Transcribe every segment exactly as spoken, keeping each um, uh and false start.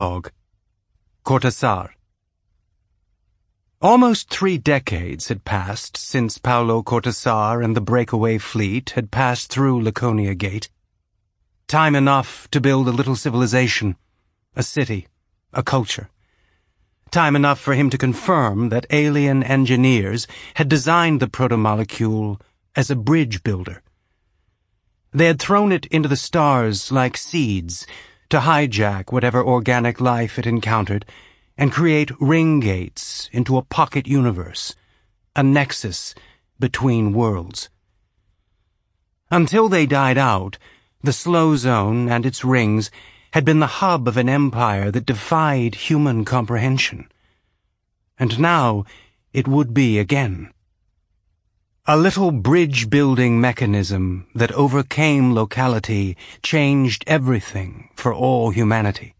Og. Cortázar. Almost three decades had passed since Paulo Cortázar and the breakaway fleet had passed through Laconia Gate. Time enough to build a little civilization, a city, a culture. Time enough for him to confirm that alien engineers had designed the protomolecule as a bridge builder. They had thrown it into the stars like seeds to hijack whatever organic life it encountered and create ring gates into a pocket universe, a nexus between worlds. Until they died out, the slow zone and its rings had been the hub of an empire that defied human comprehension. And now it would be again. A little bridge-building mechanism that overcame locality changed everything for all humanity.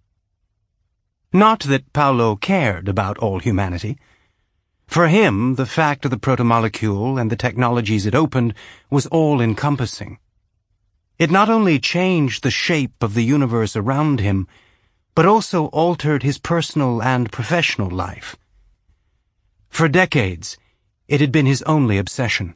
Not that Paulo cared about all humanity. For him, the fact of the protomolecule and the technologies it opened was all-encompassing. It not only changed the shape of the universe around him, but also altered his personal and professional life. For decades, it had been his only obsession.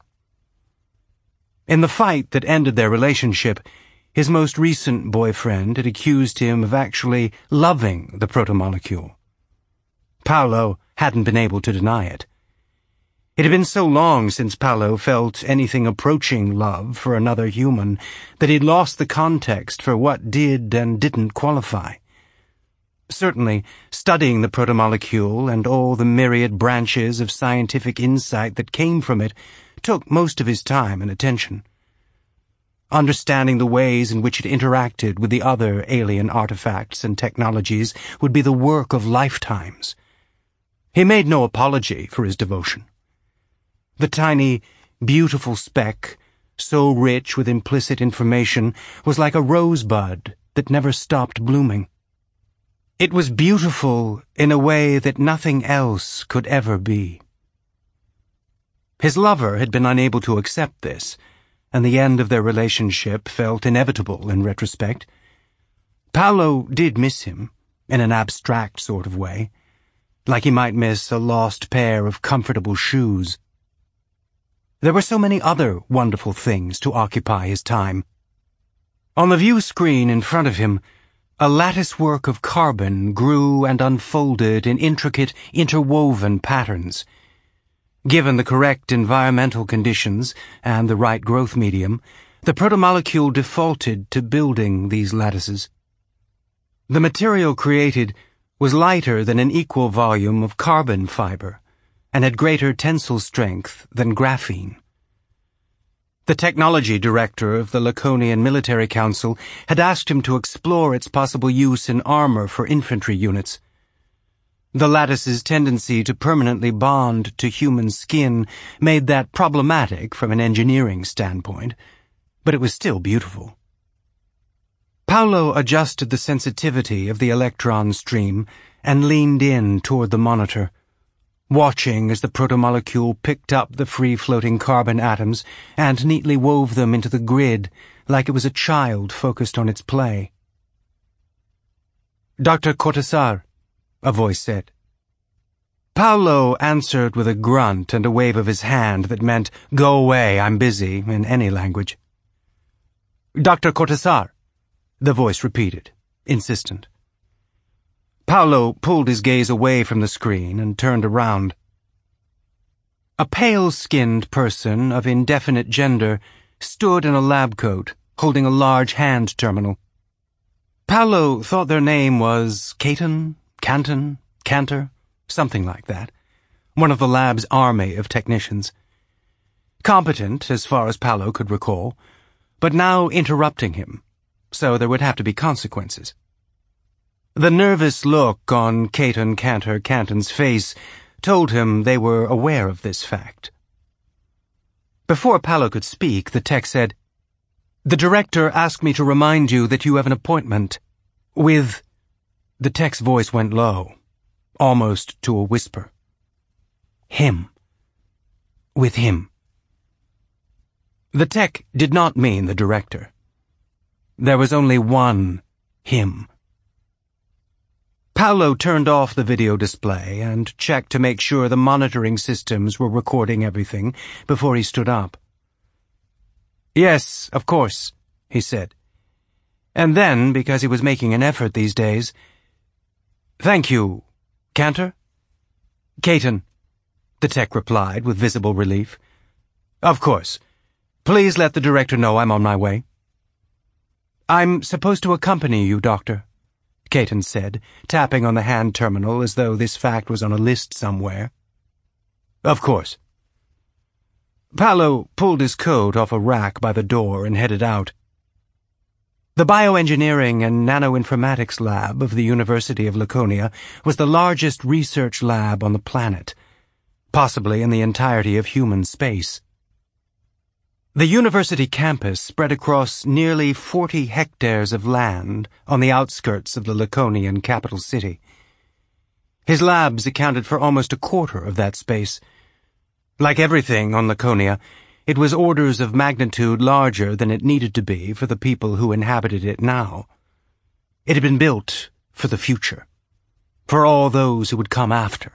In the fight that ended their relationship, his most recent boyfriend had accused him of actually loving the protomolecule. Paulo hadn't been able to deny it. It had been so long since Paulo felt anything approaching love for another human that he'd lost the context for what did and didn't qualify. Certainly, studying the protomolecule and all the myriad branches of scientific insight that came from it took most of his time and attention. Understanding the ways in which it interacted with the other alien artifacts and technologies would be the work of lifetimes. He made no apology for his devotion. The tiny, beautiful speck, so rich with implicit information, was like a rosebud that never stopped blooming. It was beautiful in a way that nothing else could ever be. His lover had been unable to accept this, and the end of their relationship felt inevitable in retrospect. Paulo did miss him, in an abstract sort of way, like he might miss a lost pair of comfortable shoes. There were so many other wonderful things to occupy his time. On the view screen in front of him, a latticework of carbon grew and unfolded in intricate, interwoven patterns. Given the correct environmental conditions and the right growth medium, the protomolecule defaulted to building these lattices. The material created was lighter than an equal volume of carbon fiber and had greater tensile strength than graphene. The technology director of the Laconian Military Council had asked him to explore its possible use in armor for infantry units. The lattice's tendency to permanently bond to human skin made that problematic from an engineering standpoint, but it was still beautiful. Paulo adjusted the sensitivity of the electron stream and leaned in toward the monitor, watching as the protomolecule picked up the free-floating carbon atoms and neatly wove them into the grid like it was a child focused on its play. "Doctor Cortázar," a voice said. Paulo answered with a grunt and a wave of his hand that meant, "Go away, I'm busy," in any language. "Doctor Cortázar," the voice repeated, insistent. Paulo pulled his gaze away from the screen and turned around. A pale-skinned person of indefinite gender stood in a lab coat, holding a large hand terminal. Paulo thought their name was Caton, Canton, Cantor, something like that, one of the lab's army of technicians. Competent, as far as Paulo could recall, but now interrupting him, so there would have to be consequences. The nervous look on Caton Cantor Canton's face told him they were aware of this fact. Before Paulo could speak, the tech said, "The director asked me to remind you that you have an appointment with—" The tech's voice went low, almost to a whisper. "Him. With him." The tech did not mean the director. There was only one him. Paolo turned off the video display and checked to make sure the monitoring systems were recording everything before he stood up. "Yes, of course," he said. And then, because he was making an effort these days, "Thank you, Cantor?" "Caton," the tech replied with visible relief. "Of course. Please let the director know I'm on my way." "I'm supposed to accompany you, Doctor," Caton said, tapping on the hand terminal as though this fact was on a list somewhere. "Of course." Paolo pulled his coat off a rack by the door and headed out. The Bioengineering and Nanoinformatics Lab of the University of Laconia was the largest research lab on the planet, possibly in the entirety of human space. The university campus spread across nearly forty hectares of land on the outskirts of the Laconian capital city. His labs accounted for almost a quarter of that space. Like everything on Laconia, it was orders of magnitude larger than it needed to be for the people who inhabited it now. It had been built for the future, for all those who would come after.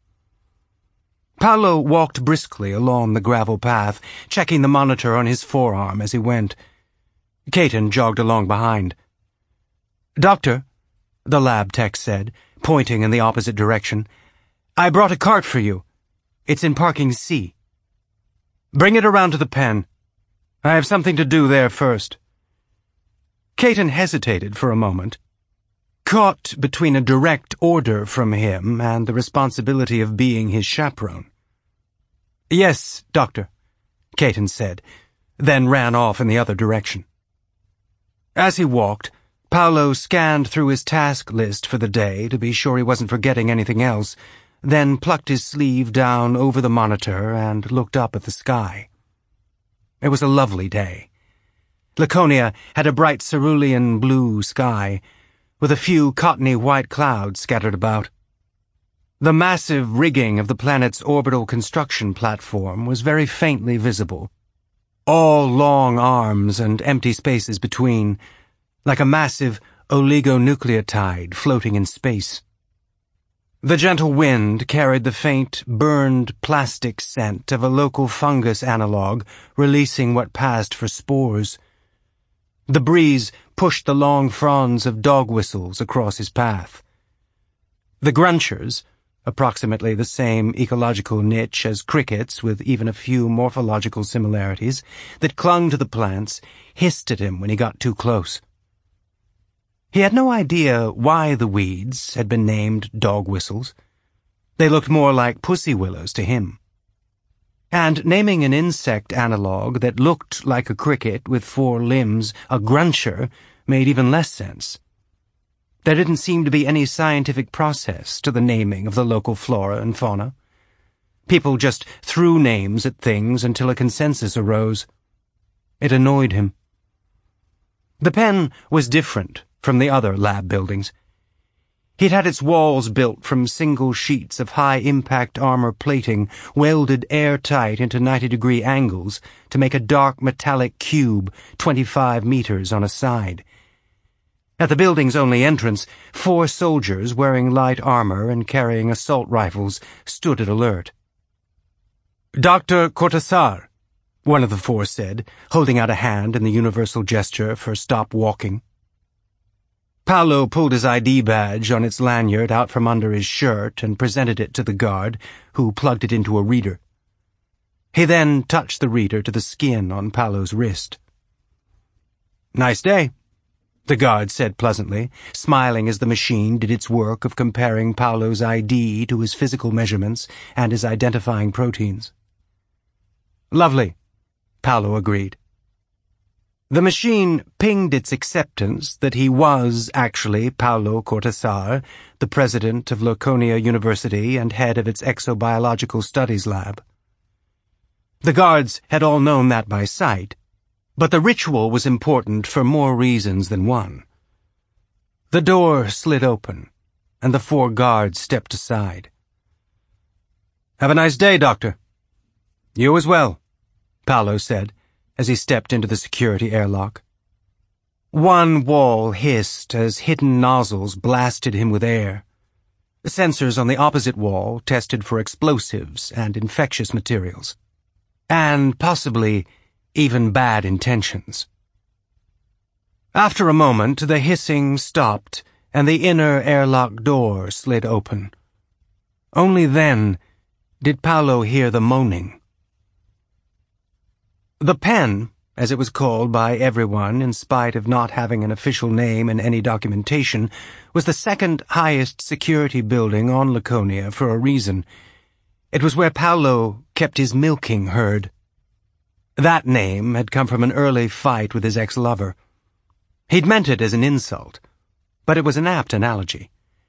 Paolo walked briskly along the gravel path, checking the monitor on his forearm as he went. Caton jogged along behind. "Doctor," the lab tech said, pointing in the opposite direction, "I brought a cart for you. It's in parking C. Bring it around to the pen. I have something to do there first." Caton hesitated for a moment, caught between a direct order from him and the responsibility of being his chaperone. "Yes, Doctor," Caton said, then ran off in the other direction. As he walked, Paolo scanned through his task list for the day to be sure he wasn't forgetting anything else, then plucked his sleeve down over the monitor and looked up at the sky. It was a lovely day. Laconia had a bright cerulean blue sky, with a few cottony white clouds scattered about. The massive rigging of the planet's orbital construction platform was very faintly visible, all long arms and empty spaces between, like a massive oligonucleotide floating in space. The gentle wind carried the faint, burned plastic scent of a local fungus analog releasing what passed for spores. The breeze pushed the long fronds of dog whistles across his path. The grunchers, approximately the same ecological niche as crickets with even a few morphological similarities, that clung to the plants, hissed at him when he got too close. He had no idea why the weeds had been named dog whistles. They looked more like pussy willows to him. And naming an insect analog that looked like a cricket with four limbs a gruncher made even less sense. There didn't seem to be any scientific process to the naming of the local flora and fauna. People just threw names at things until a consensus arose. It annoyed him. The pen was different from the other lab buildings. He'd had its walls built from single sheets of high-impact armor plating welded airtight into ninety-degree angles to make a dark metallic cube twenty-five meters on a side. At the building's only entrance, four soldiers wearing light armor and carrying assault rifles stood at alert. "Doctor Cortázar," one of the four said, holding out a hand in the universal gesture for stop walking. Paolo pulled his I D badge on its lanyard out from under his shirt and presented it to the guard, who plugged it into a reader. He then touched the reader to the skin on Paolo's wrist. "Nice day," the guard said pleasantly, smiling as the machine did its work of comparing Paolo's I D to his physical measurements and his identifying proteins. "Lovely," Paolo agreed. The machine pinged its acceptance that he was actually Paolo Cortázar, the president of Laconia University and head of its exobiological studies lab. The guards had all known that by sight, but the ritual was important for more reasons than one. The door slid open, and the four guards stepped aside. "Have a nice day, Doctor." "You as well," Paolo said, as he stepped into the security airlock. One wall hissed as hidden nozzles blasted him with air. Sensors on the opposite wall tested for explosives and infectious materials. And possibly even bad intentions. After a moment, the hissing stopped and the inner airlock door slid open. Only then did Paolo hear the moaning. The pen, as it was called by everyone in spite of not having an official name in any documentation, was the second highest security building on Laconia for a reason. It was where Paolo kept his milking herd. That name had come from an early fight with his ex-lover. He'd meant it as an insult, but it was an apt analogy.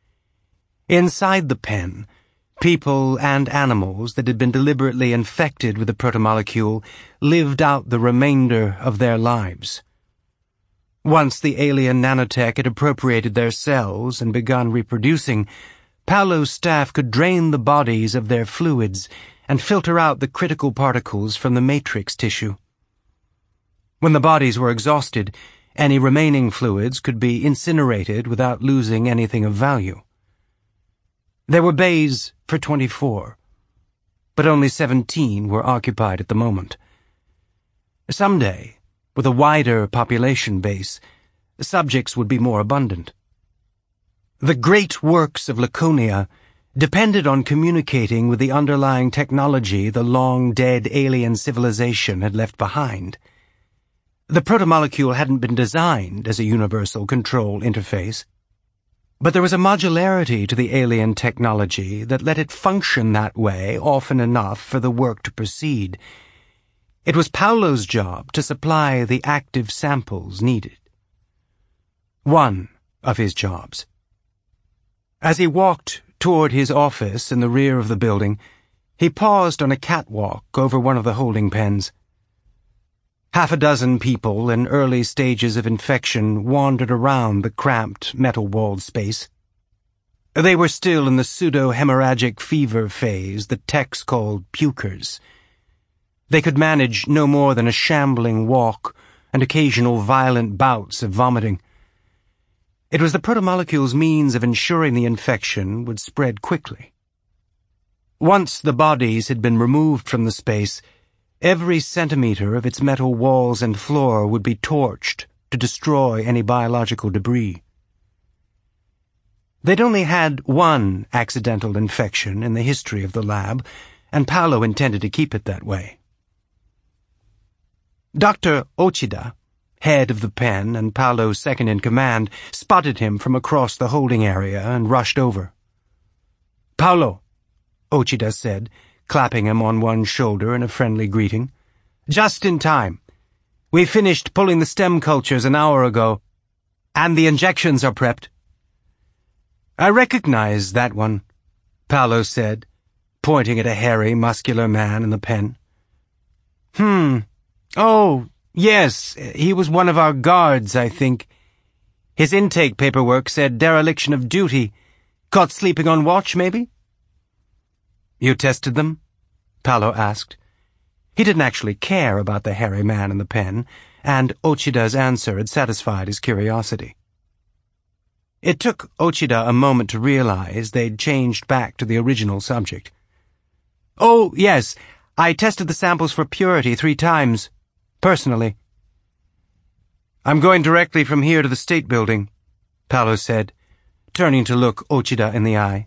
Inside the pen, people and animals that had been deliberately infected with the protomolecule lived out the remainder of their lives. Once the alien nanotech had appropriated their cells and begun reproducing, Paolo's staff could drain the bodies of their fluids and filter out the critical particles from the matrix tissue. When the bodies were exhausted, any remaining fluids could be incinerated without losing anything of value. There were bays for twenty-four, but only seventeen were occupied at the moment. Someday, with a wider population base, subjects would be more abundant. The great works of Laconia depended on communicating with the underlying technology the long-dead alien civilization had left behind. The protomolecule hadn't been designed as a universal control interface, but there was a modularity to the alien technology that let it function that way often enough for the work to proceed. It was Paolo's job to supply the active samples needed. One of his jobs. As he walked toward his office in the rear of the building, he paused on a catwalk over one of the holding pens. Half a dozen people in early stages of infection wandered around the cramped, metal-walled space. They were still in the pseudo-hemorrhagic fever phase the techs called pukers. They could manage no more than a shambling walk and occasional violent bouts of vomiting. It was the protomolecule's means of ensuring the infection would spread quickly. Once the bodies had been removed from the space, every centimeter of its metal walls and floor would be torched to destroy any biological debris. They'd only had one accidental infection in the history of the lab, and Paolo intended to keep it that way. Doctor Ochida, head of the pen and Paolo's second-in-command, spotted him from across the holding area and rushed over. "Paolo," Ochida said, clapping him on one shoulder in a friendly greeting. "Just in time. We finished pulling the stem cultures an hour ago, and the injections are prepped." "I recognize that one," Paolo said, pointing at a hairy, muscular man in the pen. Hmm. Oh, yes, he was one of our guards, I think. His intake paperwork said dereliction of duty. Caught sleeping on watch, maybe?" "You tested them?" Paolo asked. He didn't actually care about the hairy man in the pen, and Ochida's answer had satisfied his curiosity. It took Ochida a moment to realize they'd changed back to the original subject. "Oh, yes, I tested the samples for purity three times. Personally." "I'm going directly from here to the State Building," Paolo said, turning to look Ochida in the eye.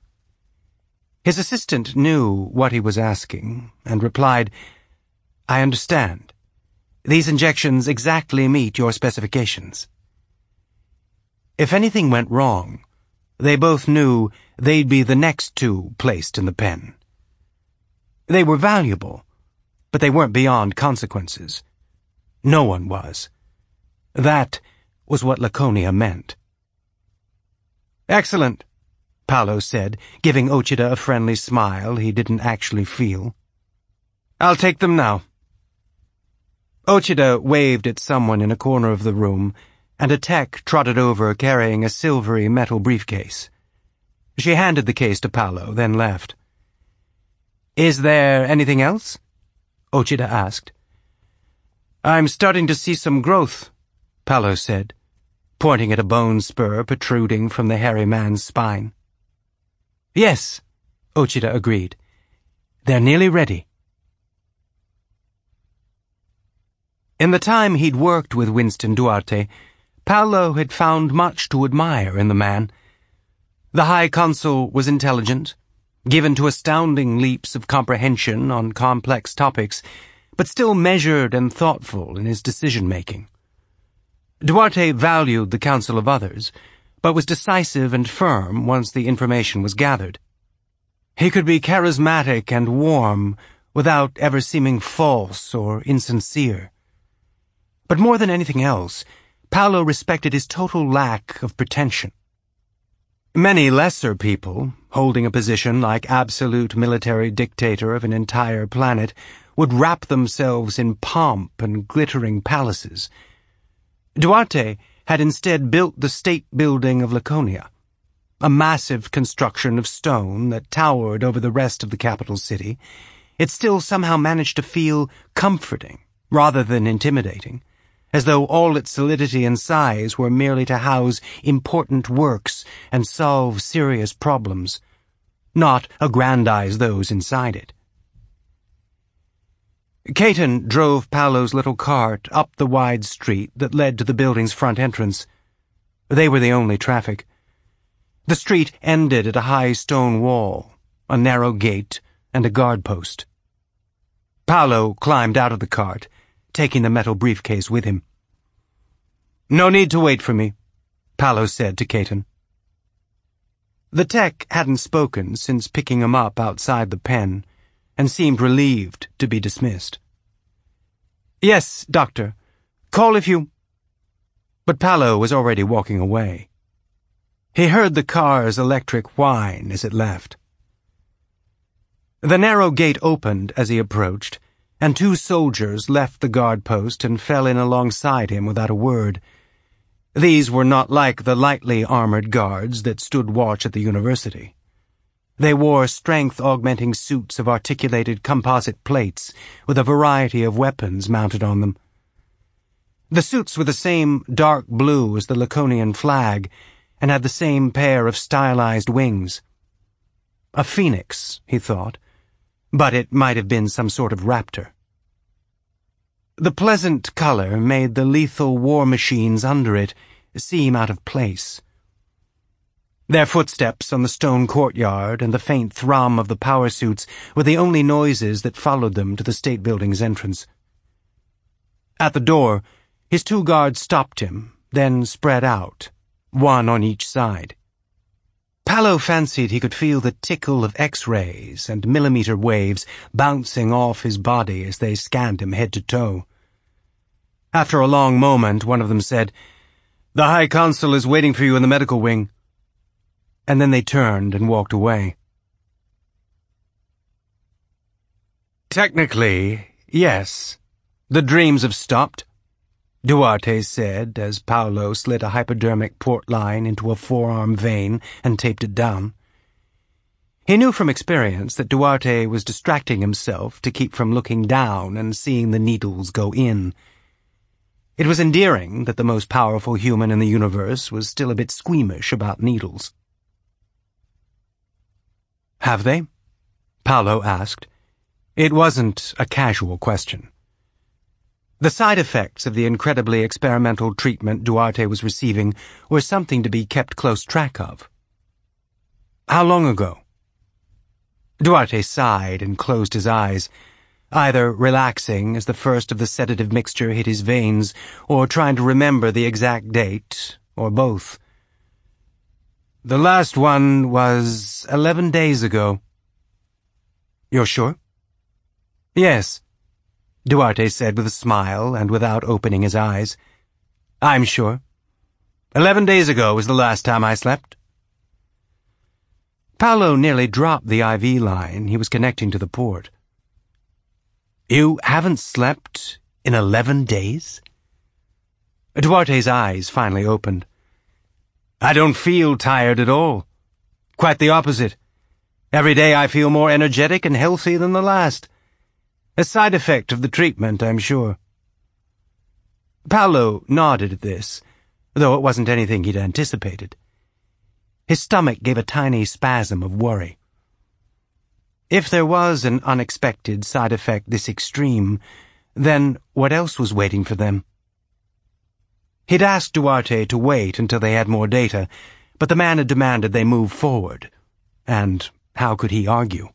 His assistant knew what he was asking, and replied, "I understand. These injections exactly meet your specifications." If anything went wrong, they both knew they'd be the next two placed in the pen. They were valuable, but they weren't beyond consequences. No one was. That was what Laconia meant. "Excellent," Paolo said, giving Ochida a friendly smile he didn't actually feel. "I'll take them now." Ochida waved at someone in a corner of the room, and a tech trotted over carrying a silvery metal briefcase. She handed the case to Paolo, then left. "Is there anything else?" Ochida asked. "I'm starting to see some growth," Paolo said, pointing at a bone spur protruding from the hairy man's spine. Yes, Ochida agreed. They're nearly ready. In the time he'd worked with Winston Duarte, Paulo had found much to admire in the man. The High Consul was intelligent, given to astounding leaps of comprehension on complex topics, but still measured and thoughtful in his decision-making. Duarte valued the counsel of others, but was decisive and firm once the information was gathered. He could be charismatic and warm without ever seeming false or insincere. But more than anything else, Paulo respected his total lack of pretension. Many lesser people, holding a position like absolute military dictator of an entire planet, would wrap themselves in pomp and glittering palaces. Duarte had instead built the state building of Laconia, a massive construction of stone that towered over the rest of the capital city. It still somehow managed to feel comforting rather than intimidating, as though all its solidity and size were merely to house important works and solve serious problems, not aggrandize those inside it. Caton drove Paulo's little cart up the wide street that led to the building's front entrance. They were the only traffic. The street ended at a high stone wall, a narrow gate, and a guard post. Paulo climbed out of the cart, taking the metal briefcase with him. "No need to wait for me," Paulo said to Caton. The tech hadn't spoken since picking him up outside the pen, and seemed relieved to be dismissed. "Yes, Doctor. Call if you—" But Paulo was already walking away. He heard the car's electric whine as it left. The narrow gate opened as he approached, and two soldiers left the guard post and fell in alongside him without a word. These were not like the lightly armored guards that stood watch at the university. They wore strength-augmenting suits of articulated composite plates with a variety of weapons mounted on them. The suits were the same dark blue as the Laconian flag and had the same pair of stylized wings. A phoenix, he thought, but it might have been some sort of raptor. The pleasant color made the lethal war machines under it seem out of place. Their footsteps on the stone courtyard and the faint thrum of the power suits were the only noises that followed them to the state building's entrance. At the door, his two guards stopped him, then spread out, one on each side. Paulo fancied he could feel the tickle of X-rays and millimeter waves bouncing off his body as they scanned him head to toe. After a long moment, one of them said, "The High Consul is waiting for you in the medical wing." And then they turned and walked away. "Technically, yes. The dreams have stopped," Duarte said as Paulo slid a hypodermic port line into a forearm vein and taped it down. He knew from experience that Duarte was distracting himself to keep from looking down and seeing the needles go in. It was endearing that the most powerful human in the universe was still a bit squeamish about needles. "Have they?" Paulo asked. It wasn't a casual question. The side effects of the incredibly experimental treatment Duarte was receiving were something to be kept close track of. "How long ago?" Duarte sighed and closed his eyes, either relaxing as the first of the sedative mixture hit his veins or trying to remember the exact date, or both. "The last one was eleven days ago." "You're sure?" "Yes," Duarte said with a smile and without opening his eyes. "I'm sure. Eleven days ago was the last time I slept." Paulo nearly dropped the I V line he was connecting to the port. "You haven't slept in eleven days?" Duarte's eyes finally opened. "I don't feel tired at all. Quite the opposite. Every day I feel more energetic and healthy than the last. A side effect of the treatment, I'm sure." Paulo nodded at this, though it wasn't anything he'd anticipated. His stomach gave a tiny spasm of worry. If there was an unexpected side effect this extreme, then what else was waiting for them? He'd asked Duarte to wait until they had more data, but the man had demanded they move forward, and how could he argue?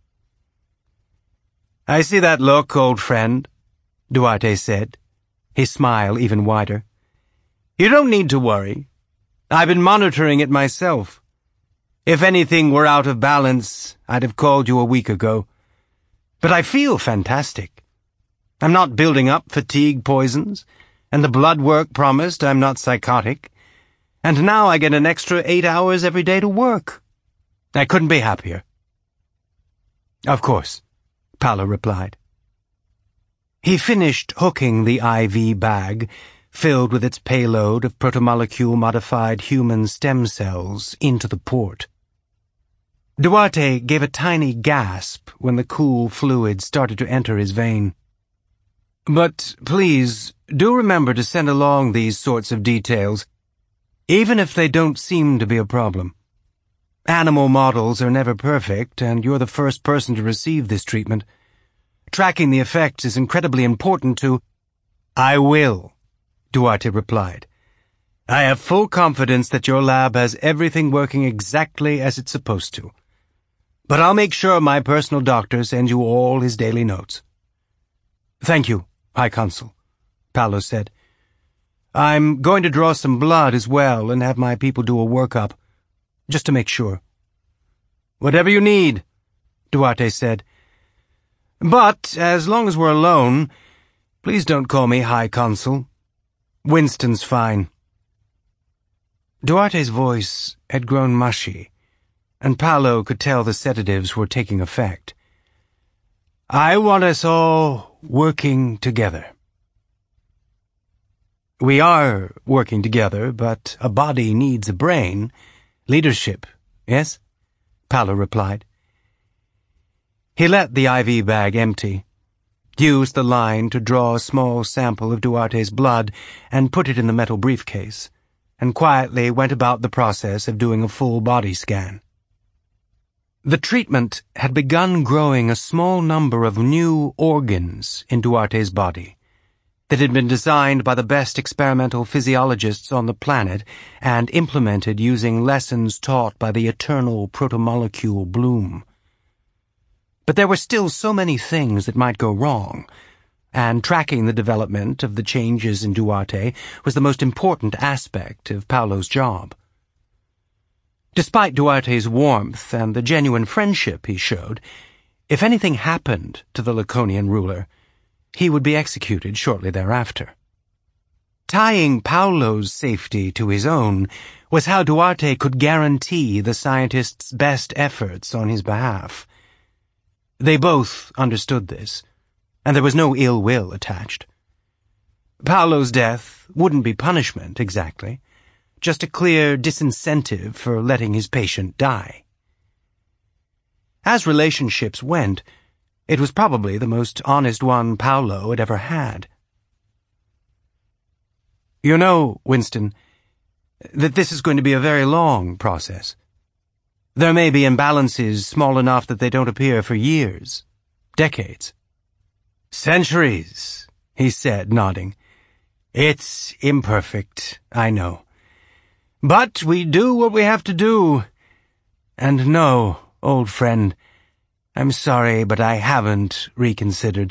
"I see that look, old friend," Duarte said, his smile even wider. "You don't need to worry. I've been monitoring it myself. If anything were out of balance, I'd have called you a week ago. But I feel fantastic. I'm not building up fatigue poisons, and the blood work promised I'm not psychotic. And now I get an extra eight hours every day to work. I couldn't be happier." "Of course," Paolo replied. He finished hooking the I V bag, filled with its payload of protomolecule-modified human stem cells, into the port. Duarte gave a tiny gasp when the cool fluid started to enter his vein. "But please, do remember to send along these sorts of details, even if they don't seem to be a problem. Animal models are never perfect, and you're the first person to receive this treatment. Tracking the effects is incredibly important to—" "I will," Duarte replied. "I have full confidence that your lab has everything working exactly as it's supposed to. But I'll make sure my personal doctor sends you all his daily notes." "Thank you, High Consul," Paolo said. "I'm going to draw some blood as well and have my people do a workup, just to make sure." "Whatever you need," Duarte said. "But as long as we're alone, please don't call me High Consul. Winston's fine." Duarte's voice had grown mushy, and Paolo could tell the sedatives were taking effect. "I want us all working together." "We are working together, but a body needs a brain. Leadership, yes?" Paolo replied. He let the I V bag empty, used the line to draw a small sample of Duarte's blood and put it in the metal briefcase, and quietly went about the process of doing a full body scan. The treatment had begun growing a small number of new organs in Duarte's body that had been designed by the best experimental physiologists on the planet and implemented using lessons taught by the eternal protomolecule Bloom. But there were still so many things that might go wrong, and tracking the development of the changes in Duarte was the most important aspect of Paolo's job. Despite Duarte's warmth and the genuine friendship he showed, if anything happened to the Laconian ruler, he would be executed shortly thereafter. Tying Paolo's safety to his own was how Duarte could guarantee the scientist's best efforts on his behalf. They both understood this, and there was no ill will attached. Paolo's death wouldn't be punishment, exactly, just a clear disincentive for letting his patient die. As relationships went, it was probably the most honest one Paolo had ever had. "You know, Winston, that this is going to be a very long process. There may be imbalances small enough that they don't appear for years, decades." "Centuries," he said, nodding. "It's imperfect, I know. But we do what we have to do. And no, old friend, I'm sorry, but I haven't reconsidered."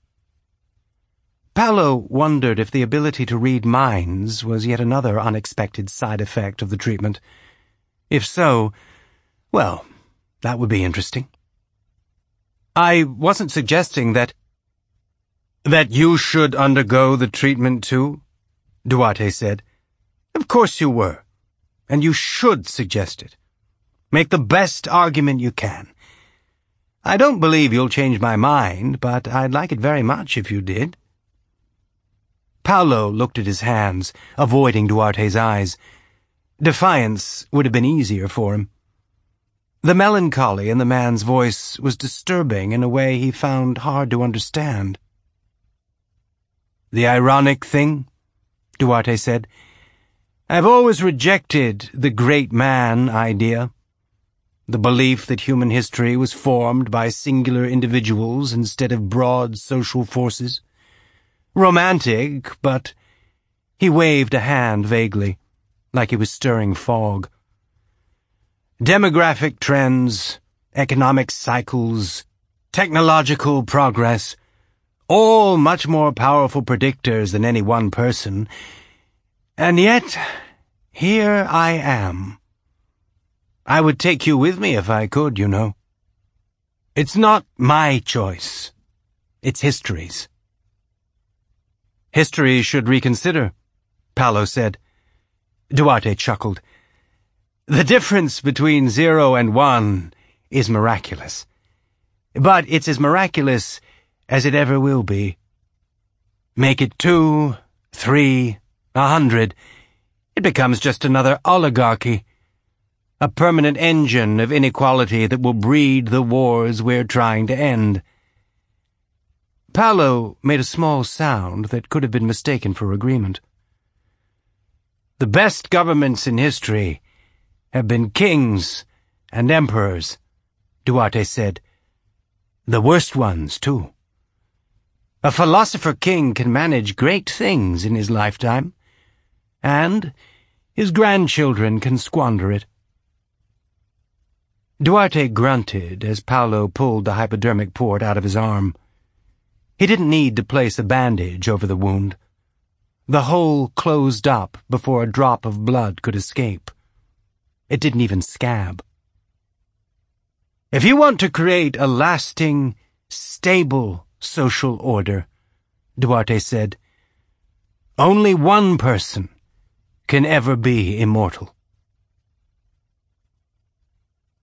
Paolo wondered if the ability to read minds was yet another unexpected side effect of the treatment. If so, well, that would be interesting. "I wasn't suggesting that—" "That you should undergo the treatment too?" Duarte said. "Of course you were, and you should suggest it. Make the best argument you can. I don't believe you'll change my mind, but I'd like it very much if you did." Paolo looked at his hands, avoiding Duarte's eyes. Defiance would have been easier for him. The melancholy in the man's voice was disturbing in a way he found hard to understand. "The ironic thing," Duarte said, I've always rejected the great man idea, the belief that human history was formed by singular individuals instead of broad social forces. Romantic, but he waved a hand vaguely, like he was stirring fog. Demographic trends, economic cycles, technological progress, all much more powerful predictors than any one person. And yet, here I am. I would take you with me if I could, you know. It's not my choice. It's history's. History should reconsider, Paolo said. Duarte chuckled. The difference between zero and one is miraculous. But it's as miraculous as it ever will be. Make it two, three, a hundred, it becomes just another oligarchy, a permanent engine of inequality that will breed the wars we're trying to end. Paolo made a small sound that could have been mistaken for agreement. The best governments in history have been kings and emperors, Duarte said. The worst ones, too. A philosopher king can manage great things in his lifetime, and his grandchildren can squander it. Duarte grunted as Paolo pulled the hypodermic port out of his arm. He didn't need to place a bandage over the wound. The hole closed up before a drop of blood could escape. It didn't even scab. If you want to create a lasting, stable social order, Duarte said, only one person can ever be immortal.